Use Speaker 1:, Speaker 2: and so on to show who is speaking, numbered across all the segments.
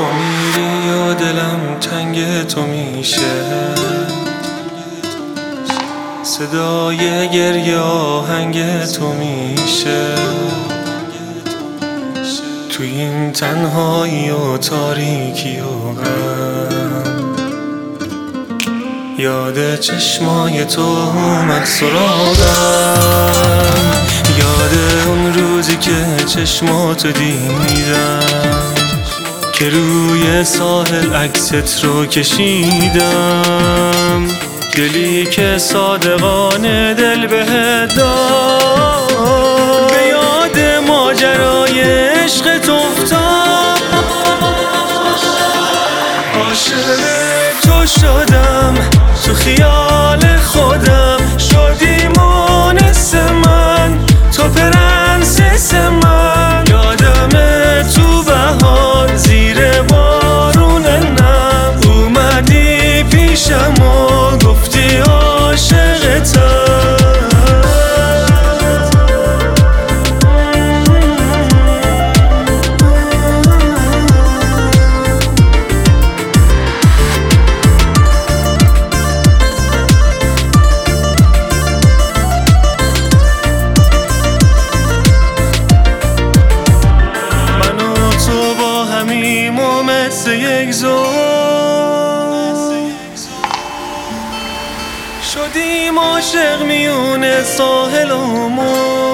Speaker 1: میری یا دلم تنگ تو میشه، صدای گریه آهنگ تو میشه. تو این تنهایی و تاریکی و غم، یاد چشمای تو اومد سراغم. یاد اون روزی که چشماتو دیدم، که روی ساحل عکست رو کشیدم. دلی که صادقانه دل بهت داد، به یاد ماجرای عشقت افتاد. عاشق تو شدم، تو خیال خودم شدی مونس من، تو پرنسس من. یادمه تو بهار زیر بارون نم، اومدی پیشم و گفتی عاشقتم. یک شدیم عاشق میونه ساحل همون،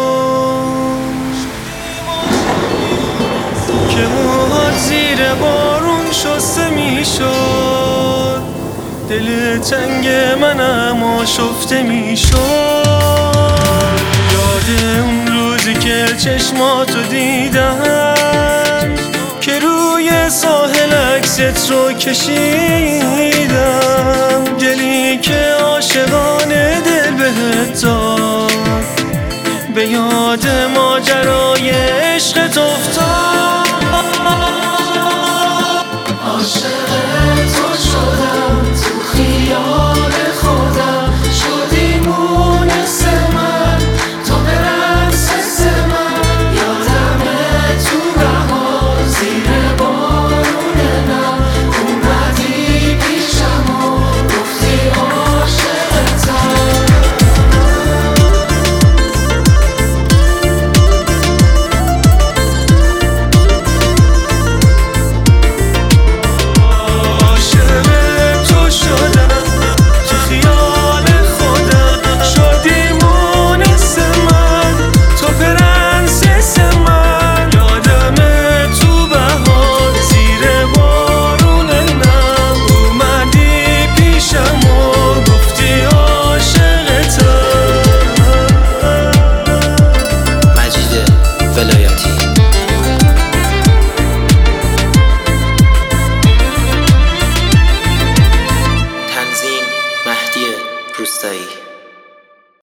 Speaker 1: که موهات زیر بارون شسته میشد. دل تنگ منم آشفته میشد. یاد اون روزی که چشماتو دیدم، که روی ساحل عکست رو کشیدم. دلی که عاشقانه دل بهت داد، به یاد ماجرای عشقت افتاد.